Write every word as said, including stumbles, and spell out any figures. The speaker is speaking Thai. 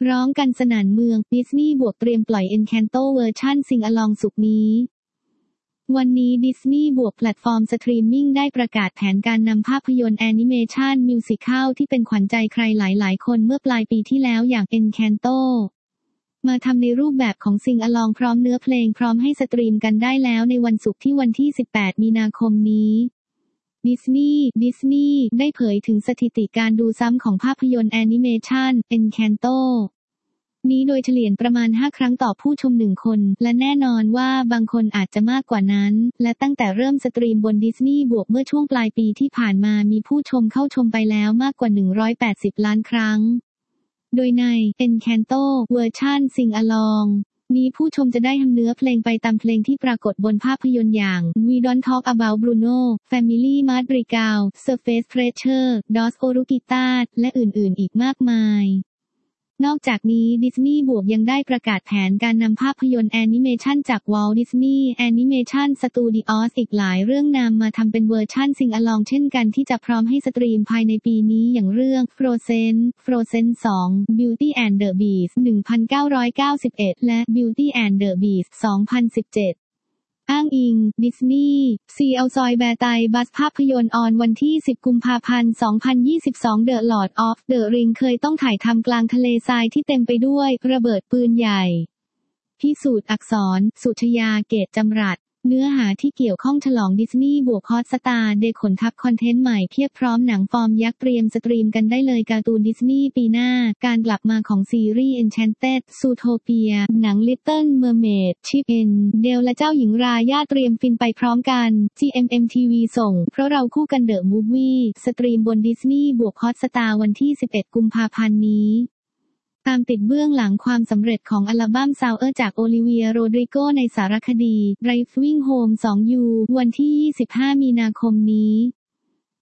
ร้องกันสนั่นเมืองดิสนีย์บวกเตรียมปล่อย Encanto เวอร์ชั่นซิงอะลองศุกร์นี้วันนี้ดิสนีย์บวกแพลตฟอร์มสตรีมมิ่งได้ประกาศแผนการนำภาพยนตร์แอนิเมชันมิวสิคัลที่เป็นขวัญใจใครหลายๆคนเมื่อปลายปีที่แล้วอย่าง Encanto มาทำในรูปแบบของซิงอะลองพร้อมเนื้อเพลงพร้อมให้สตรีมกันได้แล้วในวันศุกร์ที่วันที่สิบแปดมีนาคมนี้ดิสนีย์ดิสนีย์ได้เผยถึงสถิติการดูซ้ำของภาพยนตร์แอนิเมชัน Encanto นี้โดยเฉลี่ยประมาณห้าครั้งต่อผู้ชมหนึ่งคนและแน่นอนว่าบางคนอาจจะมากกว่านั้นและตั้งแต่เริ่มสตรีมบนดิสนีย์บวกเมื่อช่วงปลายปีที่ผ่านมามีผู้ชมเข้าชมไปแล้วมากกว่าหนึ่งร้อยแปดสิบล้านครั้งโดยใน Encanto เวอร์ชันซิงอะลองนี้ผู้ชมจะได้ทำเนื้อเพลงไปตามเพลงที่ปรากฏบนภาพยนตร์อย่าง We Don't Talk About Bruno Family Madrigal Surface Pressure Dos Oruguitas และอื่นๆอีกมากมายนอกจากนี้ดิสนีย์บวกยังได้ประกาศแผนการนำภาพยนตร์แอนิเมชันจาก Walt Disney Animation Studios อีกหลายเรื่องนำมาทำเป็นเวอร์ชั่นซิงอะลองเช่นกันที่จะพร้อมให้สตรีมภายในปีนี้อย่างเรื่อง Frozen Frozen สอง Beauty and the Beast หนึ่งพันเก้าร้อยเก้าสิบเอ็ด และ Beauty and the Beast สองพันสิบเจ็ดอ้างอิงดิสนีย์ซีเอาซอยแบร์ไตบัสภาพยนตร์ออนวันที่สิบกุมภาพันธ์สองพันยี่สิบสอง The Lord of the Ring เคยต้องถ่ายทำกลางทะเลทรายที่เต็มไปด้วยระเบิดปืนใหญ่พิสูจน์อักษรสุชยาเกตจำรัดเนื้อหาที่เกี่ยวข้องฉลองดิสนีย์บวกฮอตสตาร์เดย์ขนทัพคอนเทนต์ใหม่เพียบพร้อมหนังฟอร์มยักษ์เตรียมสตรีมกันได้เลยการ์ตูนดิสนีย์ปีหน้าการกลับมาของซีรีส์ Enchanted Zootopia หนัง Little Mermaid Chip and Dale และเจ้าหญิงรายาเตรียมฟินไปพร้อมกัน จี เอ็ม เอ็ม ที วี ส่งเพราะเราคู่กันเดอะมูฟวี่สตรีมบนดิสนีย์บวกฮอตสตาร์วันที่สิบเอ็ดกุมภาพันธ์นี้ตามติดเบื้องหลังความสำเร็จของอัลบั้มซาวเออร์จากโอลิเวียโรดริโกในสารคดี Driving Home สอง ยู วันที่ยี่สิบห้ามีนาคมนี้